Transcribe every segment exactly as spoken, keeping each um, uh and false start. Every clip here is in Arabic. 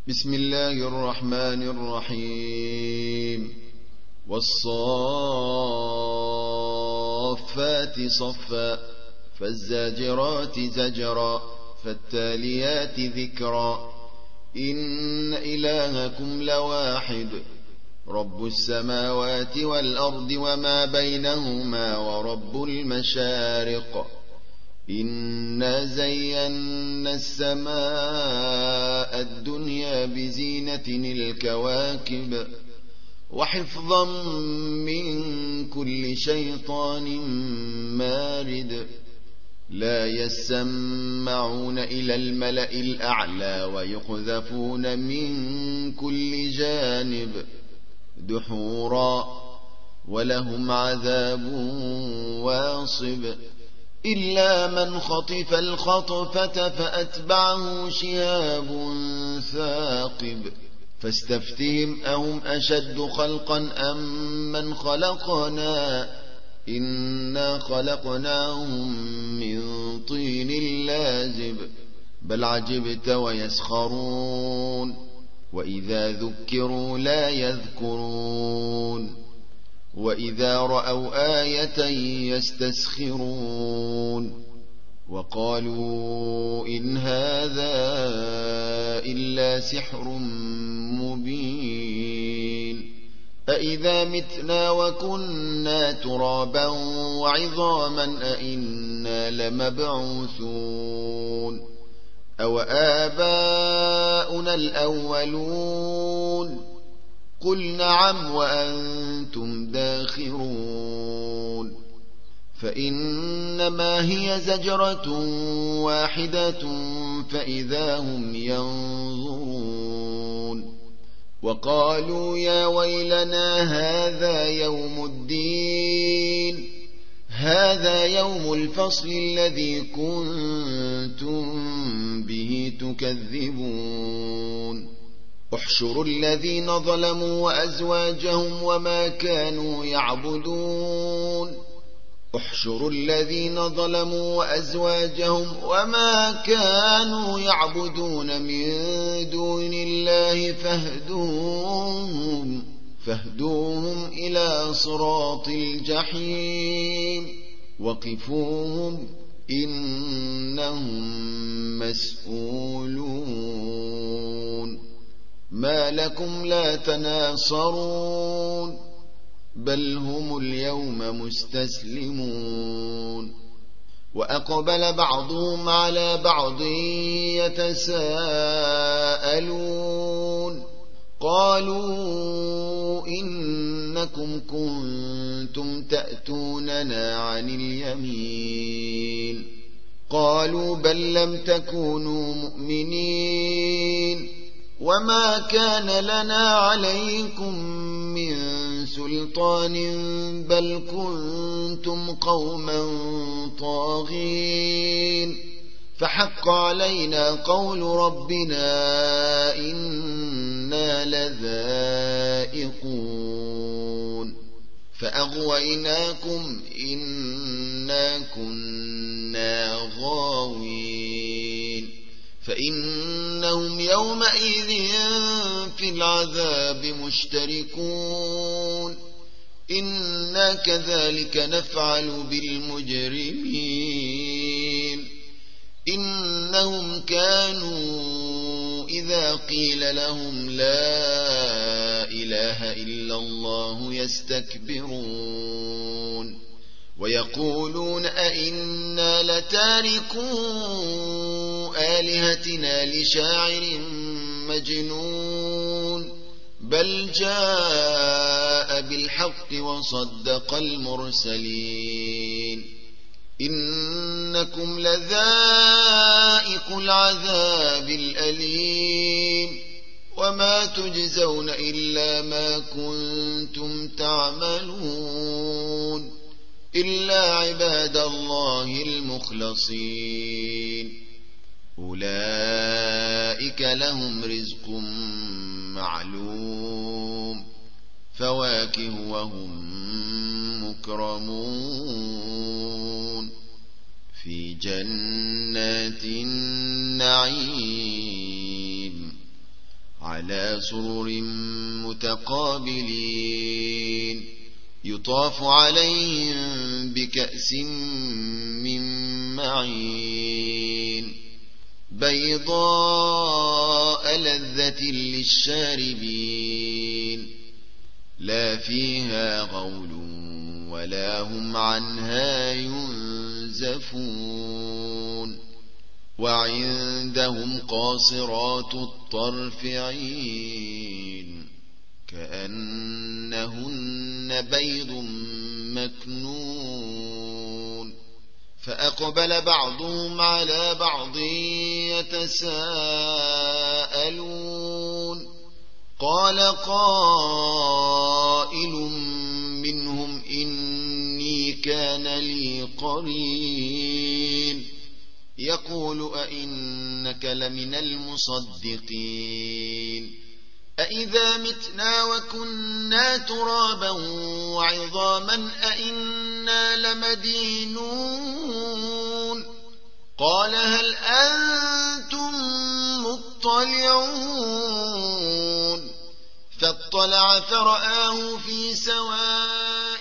بسم الله الرحمن الرحيم والصافات صفا فالزاجرات زجرا فالتاليات ذكرا إن إلهكم لواحد رب السماوات والأرض وما بينهما ورب المشارق إنا زينا السماء الدنيا بزينة الكواكب وحفظا من كل شيطان مارد لا يسمعون إلى الملأ الأعلى ويقذفون من كل جانب دحورا ولهم عذاب واصب إلا من خطف الخطفة فأتبعه شهاب ثاقب فاستفتهم أهم أشد خلقا أم من خلقنا إنا خلقناهم من طين لازب بل عجبت ويسخرون وإذا ذكروا لا يذكرون وإذا رأوا آية يستسخرون وقالوا إن هذا إلا سحر مبين أإذا متنا وكنا ترابا وعظاما أإنا لمبعوثون أو آباؤنا الأولون قل نعم وأنتم داخرون فإنما هي زجرة واحدة فإذا هم ينظرون وقالوا يا ويلنا هذا يوم الدين هذا يوم الفصل الذي كنتم به تكذبون احشروا الذين ظلموا وأزواجهم وما كانوا يعبدون احشروا الذين ظلموا وأزواجهم وما كانوا يعبدون من دون الله فاهدوهم فاهدوهم إلى صراط الجحيم وقفوهم إنهم مسؤولون ما لكم لا تناصرون بل هم اليوم مستسلمون وأقبل بعضهم على بعض يتساءلون قالوا إنكم كنتم تأتوننا عن اليمين قالوا بل لم تكونوا مؤمنين وما كان لنا عليكم من سلطان بل كنتم قوما طاغين فحق علينا قول ربنا إنا لذائقون فأغويناكم إنا كنا غاوين فإنهم يومئذ في العذاب مشتركون إنا كذلك نفعل بالمجرمين إنهم كانوا إذا قيل لهم لا إله إلا الله يستكبرون ويقولون أئنا لتاركو آلهتنا لشاعر مجنون بل جاء بالحق وصدق المرسلين إنكم لذائق العذاب الأليم وما تجزون إلا ما كنتم تعملون إلا عباد الله المخلصين أولئك لهم رزق معلوم فواكه وهم مكرمون في جنات النعيم على سرر متقابلين يطاف عليهم بكأس من معين بيضاء لذة للشاربين لا فيها غول ولا هم عنها ينزفون وعندهم قاصرات الطرف عين كأنهن بيض مكنون فأقبل بعضهم على بعض يتساءلون قال قائل منهم إني كان لي قرين يقول أئنك لمن المصدقين أئذا متنا وكنا ترابا وعظاما أئنا لمدينون قال هل أنتم مطلعون فاطلع فرآه في سواء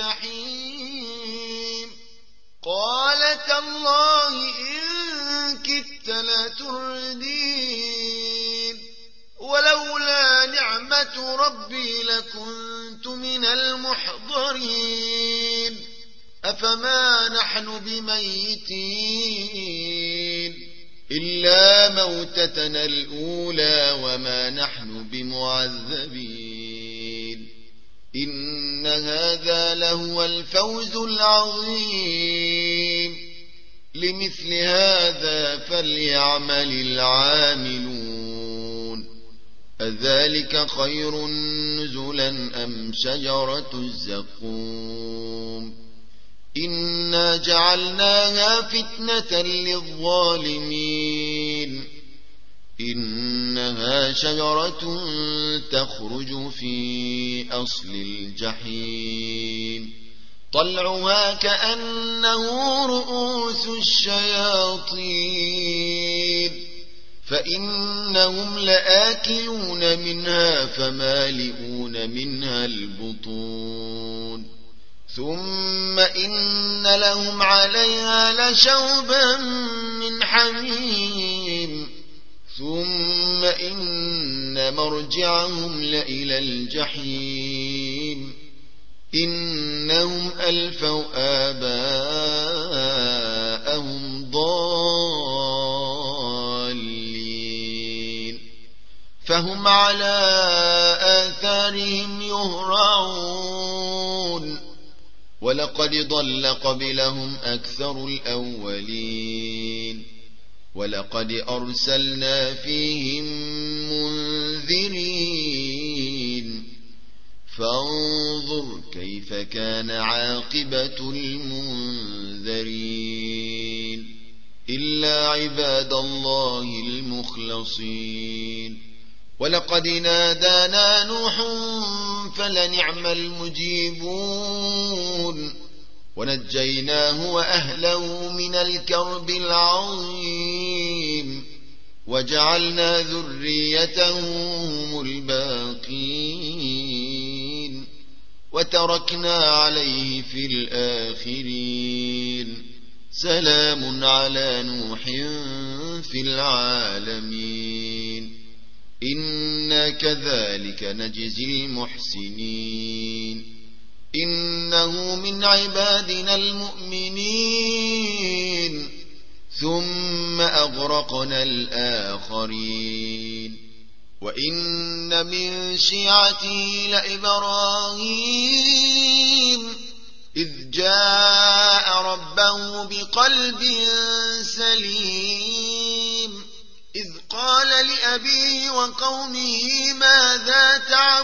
الجحيم قال تالله إن كدت لتردين ولولا نعمة ربي لكنت من المحضرين أفما نحن بميتين إلا موتتنا الأولى وما نحن بمعذبين إن هذا لهو الفوز العظيم لمثل هذا فليعمل العاملون أذلك خير نزلا أم شجرة الزقوم إنا جعلناها فتنة للظالمين إنها شجرة تخرج في أصل الجحيم طلعها كأنه رؤوس الشياطين فإنهم لآكلون منها فمالئون منها البطون ثم إن لهم عليها لشوبا من حميم ثم إن مرجعهم لإلى الجحيم إنهم ألفوا آباءهم ضالين فهم على آثارهم يهرعون ولقد ضل قبلهم أكثر الأولين ولقد أرسلنا فيهم منذرين فانظر كيف كان عاقبة المنذرين إلا عباد الله المخلصين ولقد نادانا نوح فلنعم المجيبون ونجيناه وأهله من الكرب العظيم وجعلنا ذريته هم الباقين وتركنا عليه في الآخرين سلام على نوح في العالمين إنا كذلك نجزي المحسنين إنه من عبادنا المؤمنين ثم أغرقنا الآخرين وإن من شيعته لإبراهيم إذ جاء ربه بقلب سليم إذ قال لأبيه وقومه ماذا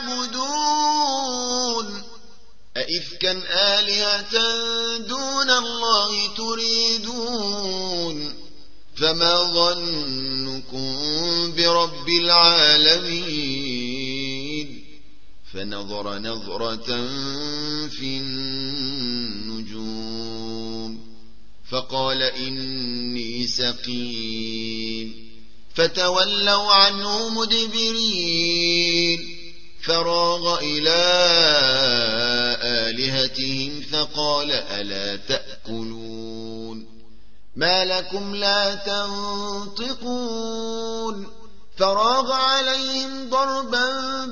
تعبدون أئفكا آلهة دون الله تريدون فما ظنكم برب العالمين فنظر نظرة في النجوم فقال إني سقيم فتولوا عنه مدبرين فراغ إلى آلهتهم فقال ألا تأكلون ما لكم لا تنطقون فراغ عليهم ضربا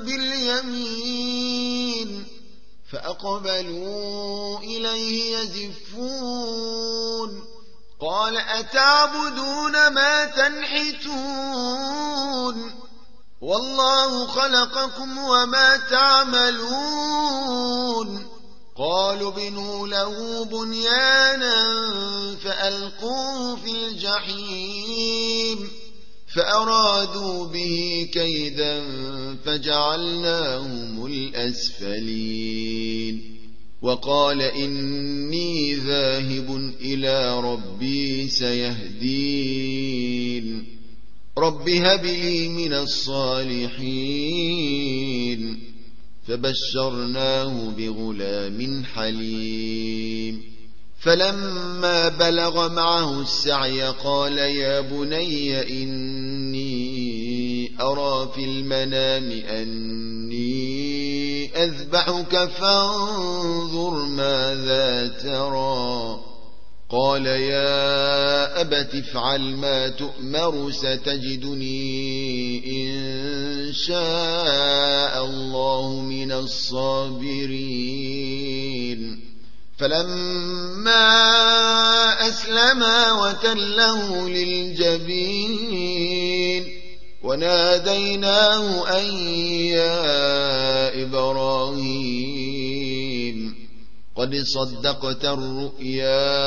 باليمين فأقبلوا إليه يزفون قال أتعبدون ما تنحتون والله خلقكم وما تعملون قالوا بنوا له بنيانا فألقوه في الجحيم فأرادوا به كيدا فجعلناهم الأسفلين وقال إني ذاهب إلى ربي سيهدين رب هب لي من الصالحين فبشرناه بغلام حليم فلما بلغ معه السعي قال يا بني إني أرى في المنام أني أذبحك فانظر ماذا ترى قال يا أبت افعل ما تؤمر ستجدني إن شاء الله من الصابرين فلما أسلما وتله للجبين وناديناه أن يا إبراهيم قد صدقت الرؤيا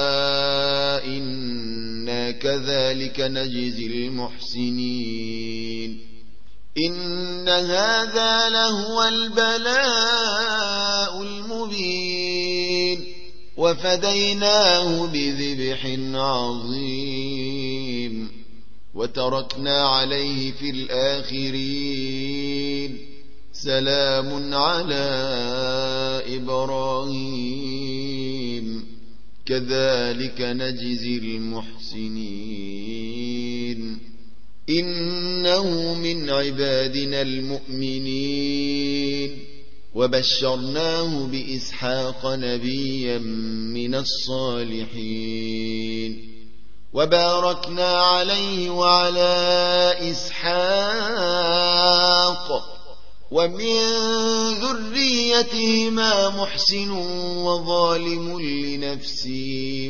إنا كذلك نجزي المحسنين إن هذا لهو البلاء المبين وفديناه بذبح عظيم وتركنا عليه في الآخرين سلام على إبراهيم كذلك نجزي المحسنين إنه من عبادنا المؤمنين وبشرناه بإسحاق نبيا من الصالحين وباركنا عليه وعلى إسحاق ومن ذريتهما محسن وظالم لنفسه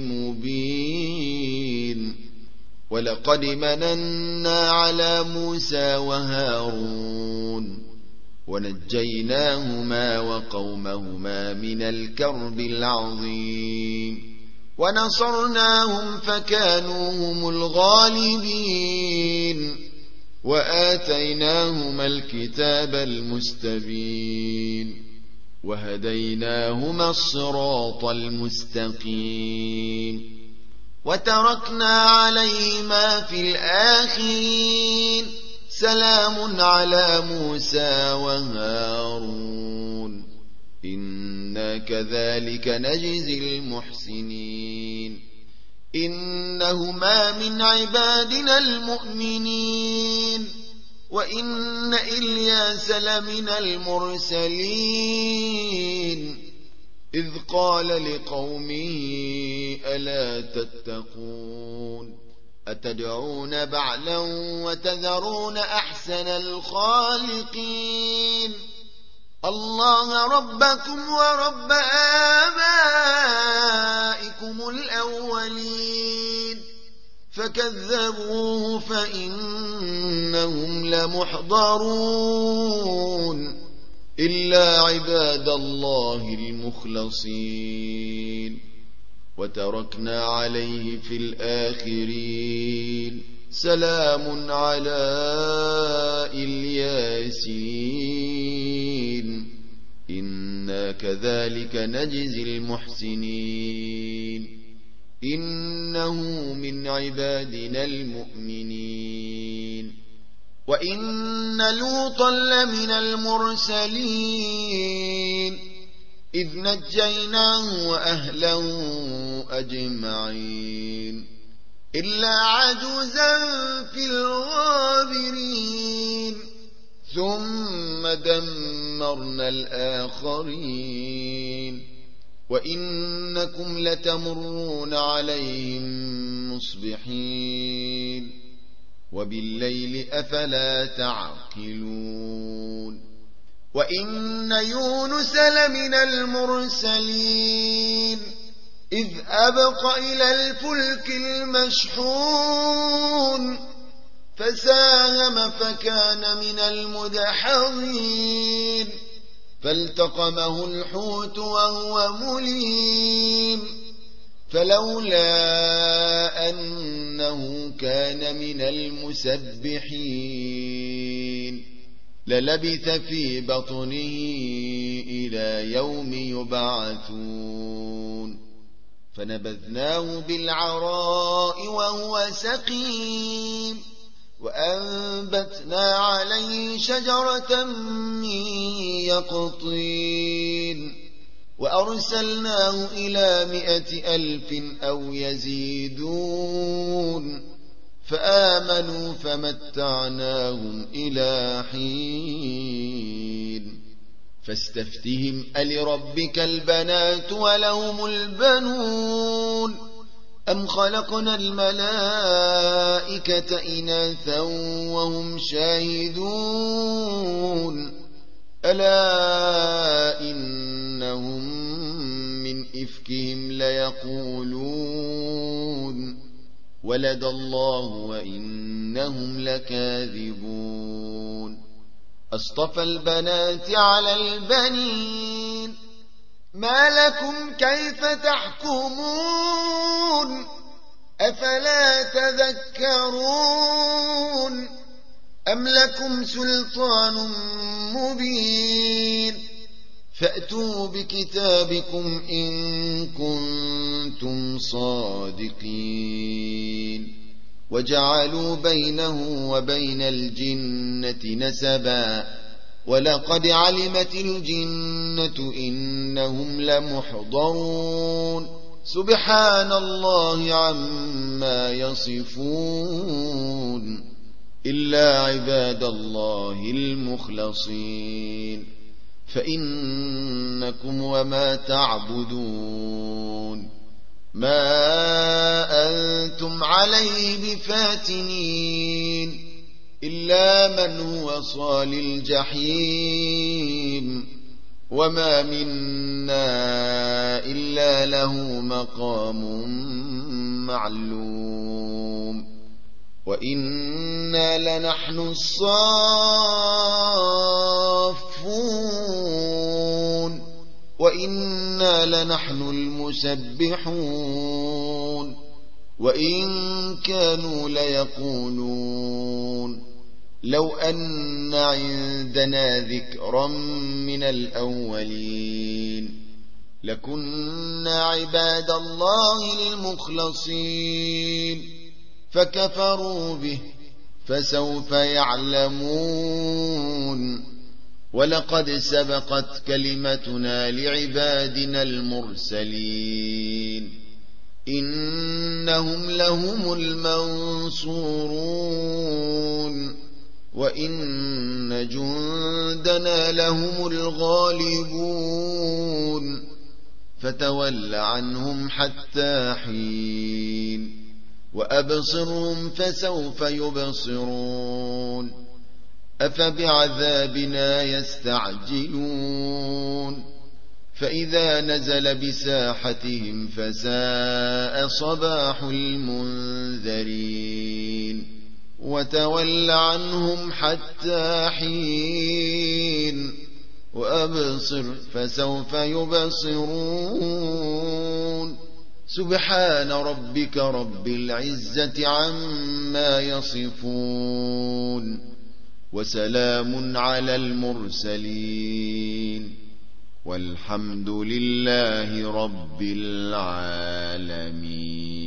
مبين ولقد مننا على موسى وهارون ونجيناهما وقومهما من الكرب العظيم ونصرناهم فكانوا هم الغالبين وآتيناهما الكتاب المستبين وهديناهما الصراط المستقيم وتركنا عليهما في الآخرين سلام على موسى وهارون إنا كذلك نجزي المحسنين إنهما من عبادنا المؤمنين وإن إلياس لمن المرسلين إذ قال لقومه ألا تتقون أتدعون بعلا وتذرون أحسن الخالقين الله ربكم ورب آبائكم الأولين فكذبوه فإنهم لمحضرون إلا عباد الله المخلصين وتركنا عليه في الآخرين سلام على الياسين إنا كذلك نجزي المحسنين إنه من عبادنا المؤمنين وإن لوطا لمن المرسلين إذ نجيناه وأهله أجمعين إلا عجوزا في الغابرين ثم دمرنا الآخرين وإنكم لتمرون عليهم مصبحين وبالليل أفلا تعقلون وإن يونس لمن المرسلين إذ أبق إلى الفلك المشحون فساهم فكان من المدحضين فالتقمه الحوت وهو مليم فلولا أنه كان من المسبحين للبث في بطنه إلى يوم يبعثون فنبذناه بالعراء وهو سقيم وأنبتنا عليه شجرة من يقطين وأرسلناه إلى مائة ألف أو يزيدون فآمنوا فمتعناهم إلى حين فاستفتهم ألربك البنات ولهم البنون أم خلقنا الملائكة إناثا وهم شاهدون ألا إنهم من إفكهم ليقولون ولد الله وإنهم لكاذبون أصطفى البنات على البنين ما لكم كيف تحكمون أفلا تذكرون أم لكم سلطان مبين فأتوا بكتابكم إن كنتم صادقين وجعلوا بينه وبين الجنة نسبا ولقد علمت الجنة إنهم لمحضرون سبحان الله عما يصفون إلا عباد الله المخلصين فإنكم وما تعبدون ما أنتم عليه بفاتنين إلا من هو صال الجحيم وما منا إلا له مقام معلوم وإنا لنحن الصافون وإنا لنحن المسبحون وإن كانوا ليقولون لو أن عندنا ذكرا من الأولين لكنا عباد الله المخلصين فكفروا به فسوف يعلمون ولقد سبقت كلمتنا لعبادنا المرسلين إنهم لهم المنصورون وإن جندنا لهم الغالبون فتول عنهم حتى حين وأبصرهم فسوف يبصرون أفبعذابنا يستعجلون فإذا نزل بساحتهم فساء صباح المنذرين وتول عنهم حتى حين وأبصر فسوف يبصرون سبحان ربك رب العزة عما يصفون وسلام على المرسلين والحمد لله رب العالمين.